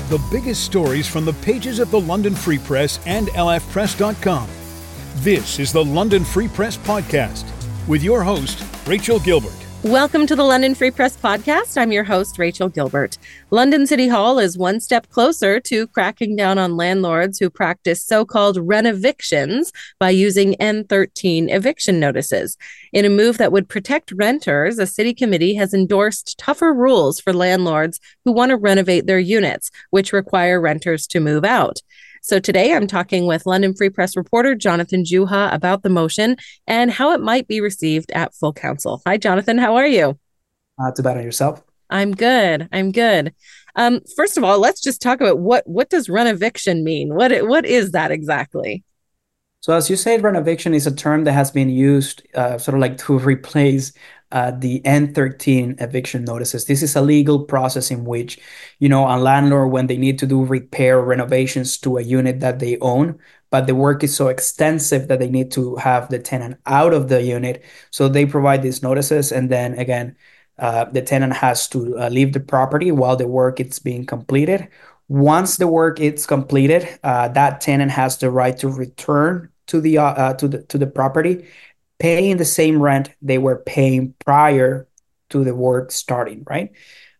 The biggest stories from the pages of the London Free Press and lfpress.com. This is the London Free Press Podcast with your host, Rachel Gilbert. Welcome to the London Free Press Podcast. I'm your host, Rachel Gilbert. London City Hall is one step closer to cracking down on landlords who practice so-called renovictions by using N13 eviction notices. In a move that would protect renters, a city committee has endorsed tougher rules for landlords who want to renovate their units, which require renters to move out. So today I'm talking with London Free Press reporter Jonathan Juha about the motion and how it might be received at full council. Hi, Jonathan. How are you? Not too bad. On yourself? I'm good. First of all, let's just talk about what does renoviction mean? What is that exactly? So as you said, renoviction is a term that has been used sort of like to replace the N13 eviction notices. This is a legal process in which, a landlord, when they need to do repair or renovations to a unit that they own, but the work is so extensive that they need to have the tenant out of the unit. So they provide these notices. And then again, the tenant has to leave the property while the work is being completed. Once the work is completed, that tenant has the right to return to the property, paying the same rent they were paying prior to the work starting, right?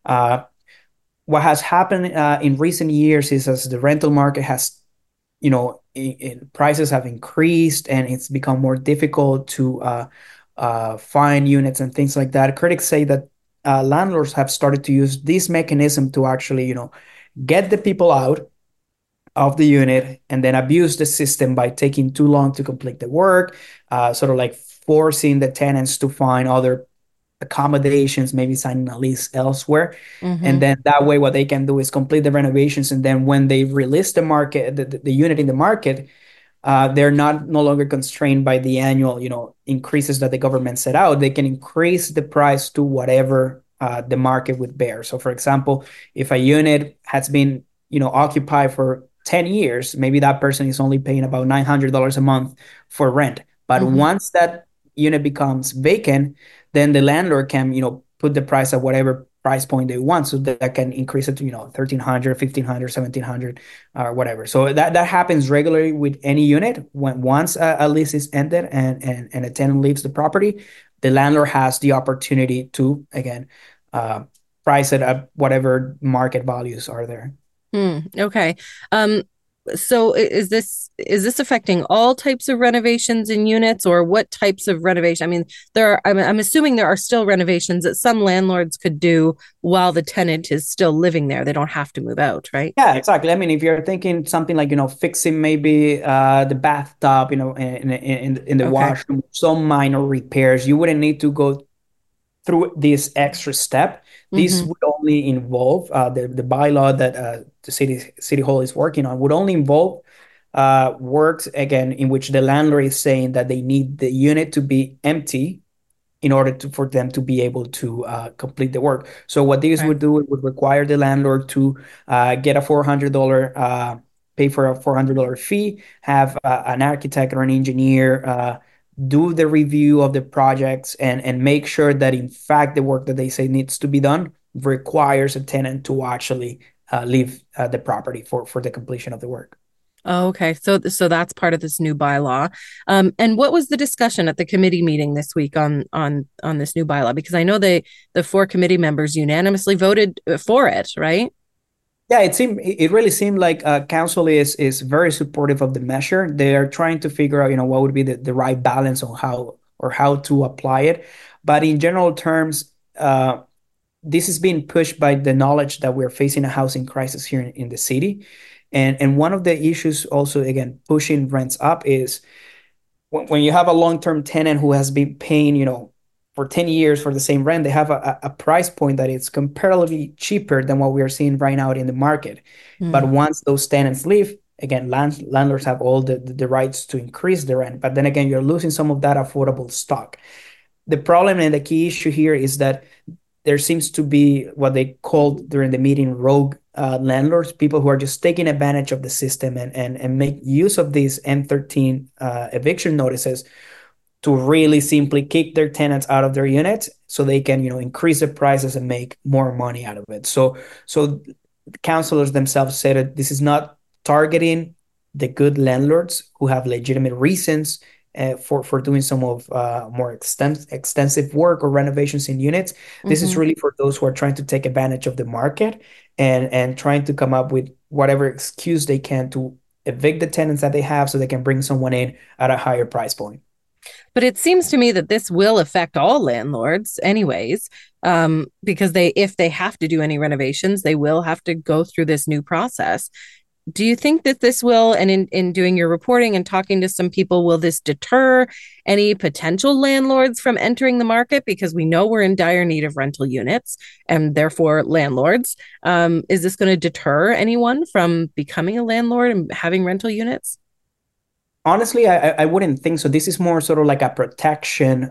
What has happened in recent years is as the rental market has, prices have increased and it's become more difficult to find units and things like that. Critics say that landlords have started to use this mechanism to actually, get the people out of the unit and then abuse the system by taking too long to complete the work, sort of like forcing the tenants to find other accommodations, maybe signing a lease elsewhere. Mm-hmm. And then that way what they can do is complete the renovations. And then when they release the market, the unit in the market, they're no longer constrained by the annual, increases that the government set out. They can increase the price to whatever the market would bear. So for example, if a unit has been, occupied for 10 years, maybe that person is only paying about $900 a month for rent. But once that unit becomes vacant, then the landlord can, put the price at whatever price point they want. So that can increase it to, $1,300, $1,500, $1,700 or whatever. So that happens regularly with any unit. Once a lease is ended and a tenant leaves the property, the landlord has the opportunity to, again, price it at whatever market values are there. Okay. So is this affecting all types of renovations in units, or what types of renovation? I mean, I'm assuming there are still renovations that some landlords could do while the tenant is still living there. They don't have to move out, right? Yeah, exactly. I mean, if you're thinking something like, fixing maybe the bathtub, in the washroom, some minor repairs, you wouldn't need to go through this extra step. This would only involve the bylaw that the city hall is working on would only involve works, again, in which the landlord is saying that they need the unit to be empty in order for them to be able to complete the work. So what this would do, it would require the landlord to get a $400, pay for a $400 fee, have an architect or an engineer do the review of the projects and make sure that, in fact, the work that they say needs to be done requires a tenant to actually leave the property for the completion of the work. Oh, okay. So that's part of this new bylaw. And what was the discussion at the committee meeting this week on this new bylaw? Because I know the 4 committee members unanimously voted for it, right? Yeah, it really seemed like council is very supportive of the measure. They are trying to figure out, what would be the right balance on how to apply it. But in general terms, this is being pushed by the knowledge that we're facing a housing crisis here in the city. And one of the issues also, again, pushing rents up is when you have a long-term tenant who has been paying, for 10 years for the same rent, they have a price point that is comparatively cheaper than what we are seeing right now in the market. But once those tenants leave, again, landlords have all the rights to increase the rent. But then again, you're losing some of that affordable stock. The problem and the key issue here is that there seems to be what they called during the meeting rogue landlords, people who are just taking advantage of the system and make use of these N13 eviction notices to really simply kick their tenants out of their units so they can, increase the prices and make more money out of it. So councilors themselves said that this is not targeting the good landlords who have legitimate reasons for doing some of more extensive work or renovations in units. This is Mm-hmm. really for those who are trying to take advantage of the market and trying to come up with whatever excuse they can to evict the tenants that they have so they can bring someone in at a higher price point. But it seems to me that this will affect all landlords anyways, because if they have to do any renovations, they will have to go through this new process. Do you think that this will, and in doing your reporting and talking to some people, will this deter any potential landlords from entering the market? Because we know we're in dire need of rental units and therefore landlords. Is this going to deter anyone from becoming a landlord and having rental units? Honestly, I wouldn't think so. This is more sort of like a protection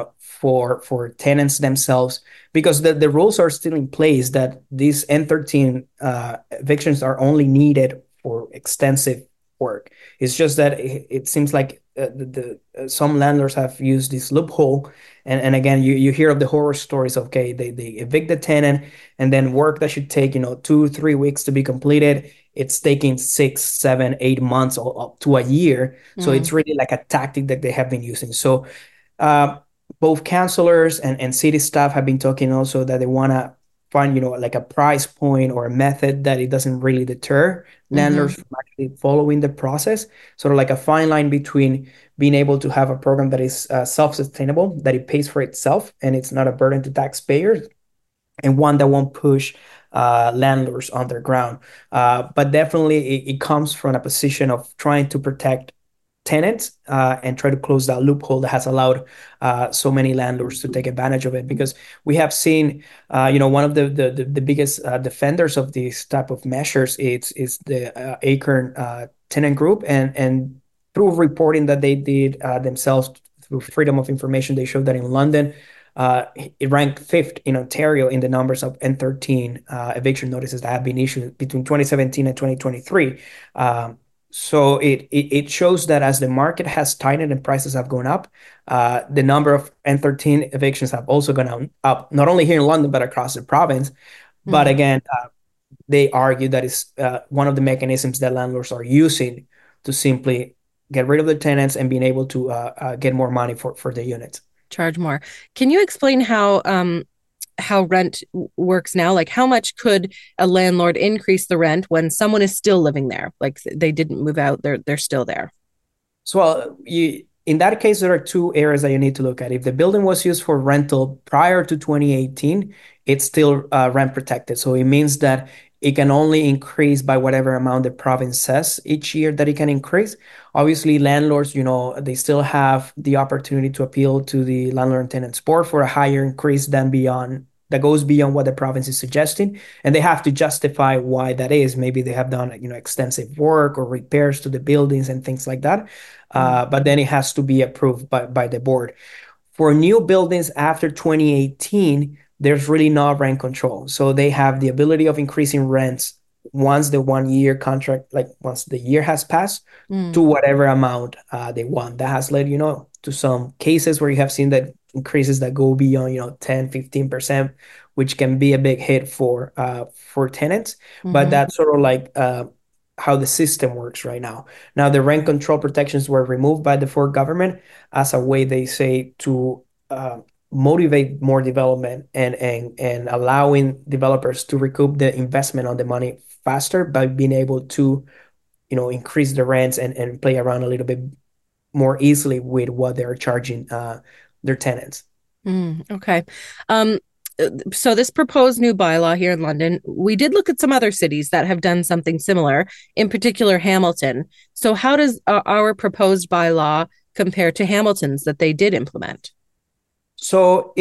for tenants themselves, because the rules are still in place that these N13 evictions are only needed for extensive work. It's just that it seems like some landlords have used this loophole, and again, you hear of the horror stories of, okay, they evict the tenant, and then work that should take 2-3 weeks to be completed, it's taking 6, 7, 8 months or up to a year. So Mm. it's really like a tactic that they have been using. So uh, both counselors and city staff have been talking also that they want to find, like a price point or a method that it doesn't really deter Mm-hmm. landlords from actually following the process. Sort of like a fine line between being able to have a program that is self-sustainable, that it pays for itself and it's not a burden to taxpayers, and one that won't push landlords underground. But definitely, it comes from a position of trying to protect tenants and try to close that loophole that has allowed so many landlords to take advantage of it. Because we have seen, one of the biggest defenders of these type of measures is the Acorn tenant group, and through reporting that they did themselves through Freedom of Information, they showed that in London, it ranked fifth in Ontario in the numbers of N13 eviction notices that have been issued between 2017 and 2023. So it shows that as the market has tightened and prices have gone up, the number of N13 evictions have also gone up, not only here in London, but across the province. But Mm. again, they argue that is one of the mechanisms that landlords are using to simply get rid of the tenants and being able to get more money for the units. Charge more. Can you explain how rent works now? Like, how much could a landlord increase the rent when someone is still living there? Like, they didn't move out, they're still there. So, in that case, there are two areas that you need to look at. If the building was used for rental prior to 2018, it's still rent protected. So it means that it can only increase by whatever amount the province says each year that it can increase. Obviously, landlords, they still have the opportunity to appeal to the Landlord and Tenants Board for a higher increase than beyond that goes beyond what the province is suggesting, and they have to justify why that is. Maybe they have done extensive work or repairs to the buildings and things like that. Mm. But then it has to be approved by the board. For new buildings after 2018, there's really no rent control. So they have the ability of increasing rents once the 1 year contract, like once the year has passed, to Mm. whatever amount they want. That has led, to some cases where you have seen that increases that go beyond, 10, 15%, which can be a big hit for tenants. But Mm-hmm. that's sort of like how the system works right now. Now, the rent control protections were removed by the Ford government as a way, they say, to motivate more development and allowing developers to recoup the investment on the money faster by being able to increase the rents and play around a little bit more easily with what they're charging their tenants. Mm. Okay. Um, so this proposed new bylaw here in London, we did look at some other cities that have done something similar, in particular Hamilton. So how does our proposed bylaw compare to Hamilton's that they did implement? So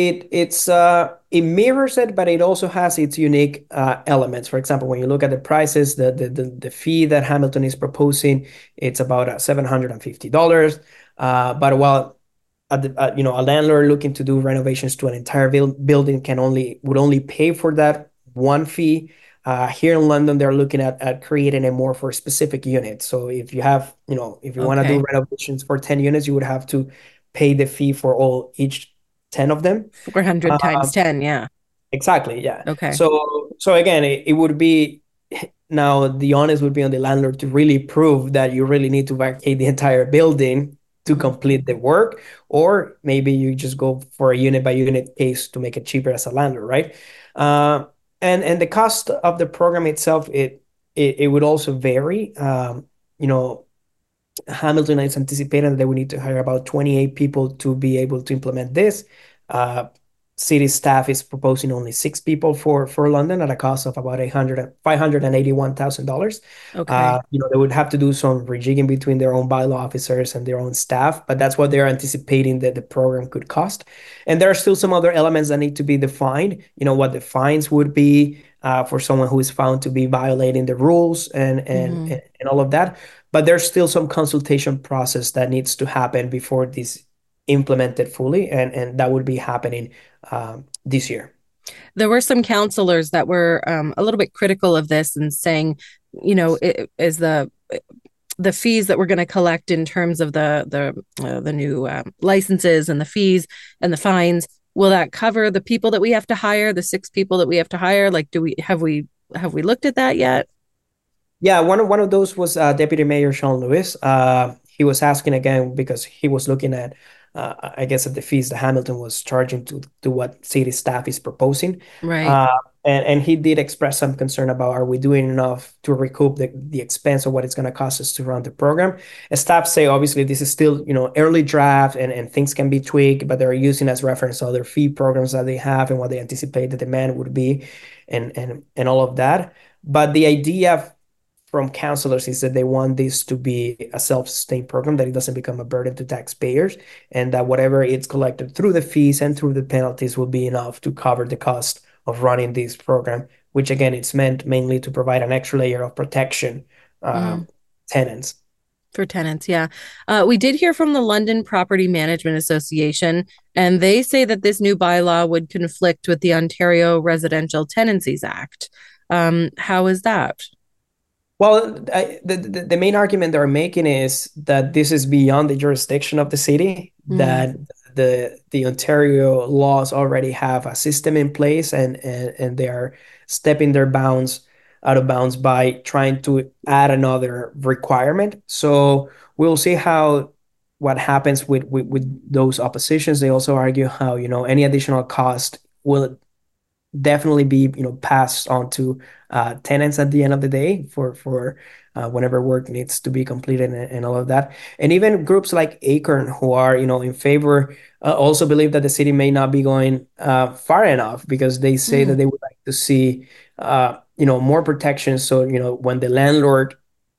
it mirrors it, but it also has its unique elements. For example, when you look at the prices, the fee that Hamilton is proposing, it's about $750. But while a landlord looking to do renovations to an entire building would only pay for that one fee. Here in London, they're looking at creating it more for specific units. So if you have, if you want to do Okay. renovations for 10 units, you would have to pay the fee for each 10 of them. 400 times Uh, 10. Yeah. exactly, yeah. Okay. So again, it would be Now, the onus would be on the landlord to really prove that you really need to vacate the entire building to complete the work, or maybe you just go for a unit by unit case to make it cheaper as a landlord, right? Uh, and the cost of the program itself, it would also vary. You know, Hamilton is anticipating that they would need to hire about 28 people to be able to implement this. Uh, City staff is proposing only 6 people for London at a cost of about $581,000. Okay. They would have to do some rejigging between their own bylaw officers and their own staff, but that's what they're anticipating that the program could cost. And there are still some other elements that need to be defined. What the fines would be for someone who is found to be violating the rules and all of that. But there's still some consultation process that needs to happen before this implemented fully, and that would be happening this year. There were some counselors that were a little bit critical of this and saying, is the fees that we're going to collect in terms of the new licenses and the fees and the fines, will that cover the people that we have to hire, the 6 people that we have to hire? Like, have we looked at that yet? Yeah, one of those was Deputy Mayor Sean Lewis. He was asking again because he was looking at, I guess, at the fees that Hamilton was charging to what city staff is proposing. Right. And he did express some concern about, are we doing enough to recoup the expense of what it's going to cost us to run the program? And staff say, obviously, this is still, early draft and things can be tweaked, but they're using as reference other fee programs that they have and what they anticipate the demand would be and all of that. But the idea from counselors is that they want this to be a self-sustained program, that it doesn't become a burden to taxpayers, and that whatever it's collected through the fees and through the penalties will be enough to cover the cost of running this program, which again, it's meant mainly to provide an extra layer of protection tenants. For tenants, yeah. We did hear from the London Property Management Association, and they say that this new bylaw would conflict with the Ontario Residential Tenancies Act. How is that? Well, the main argument they're making is that this is beyond the jurisdiction of the city, that the Ontario laws already have a system in place and they are stepping their bounds out of bounds by trying to add another requirement. So we'll see what happens with those oppositions. They also argue how, any additional cost will definitely be passed on to tenants at the end of the day for whenever work needs to be completed and all of that. And even groups like Acorn, who are in favor, also believe that the city may not be going far enough, because they say that they would like to see more protection. So when the landlord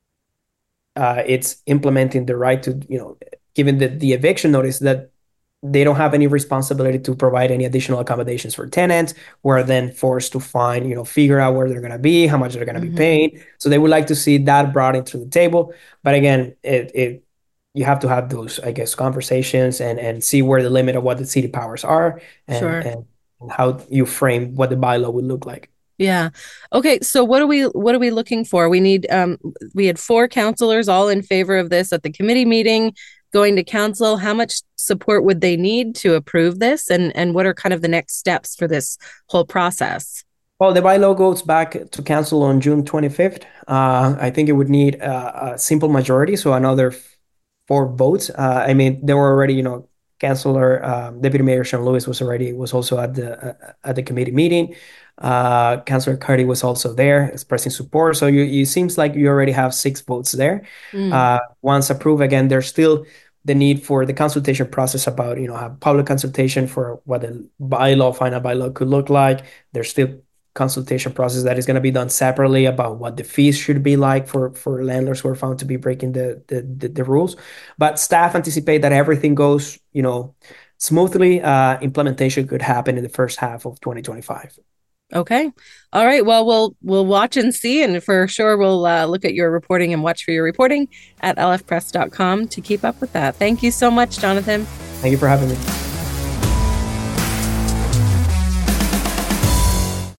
it's implementing the right to given the eviction notice, that they don't have any responsibility to provide any additional accommodations for tenants, who are then forced to figure out where they're going to be, how much they're going to be paying. So they would like to see that brought into the table. But again, you have to have those, I guess, conversations and see where the limit of what the city powers are and how you frame what the bylaw would look like. Yeah. Okay. So what are we looking for? We had 4 counselors all in favor of this at the committee meeting. Going to council, how much support would they need to approve this? And what are kind of the next steps for this whole process? Well, the bylaw goes back to council on June 25th. I think it would need a simple majority, so another 4 votes. I mean, there were already, Councilor Deputy Mayor Sean Lewis was also at the committee meeting. Councilor Carty was also there expressing support. So you seems like you already have 6 votes there. Once approved, again, there's still the need for the consultation process about, have public consultation for what the final bylaw could look like. There's still consultation process that is going to be done separately about what the fees should be like for landlords who are found to be breaking the rules. But staff anticipate that everything goes, smoothly. Implementation could happen in the first half of 2025. Okay. All right. Well, we'll watch and see, and for sure we'll look at your reporting and watch for your reporting at lfpress.com to keep up with that. Thank you so much, Jonathan. Thank you for having me.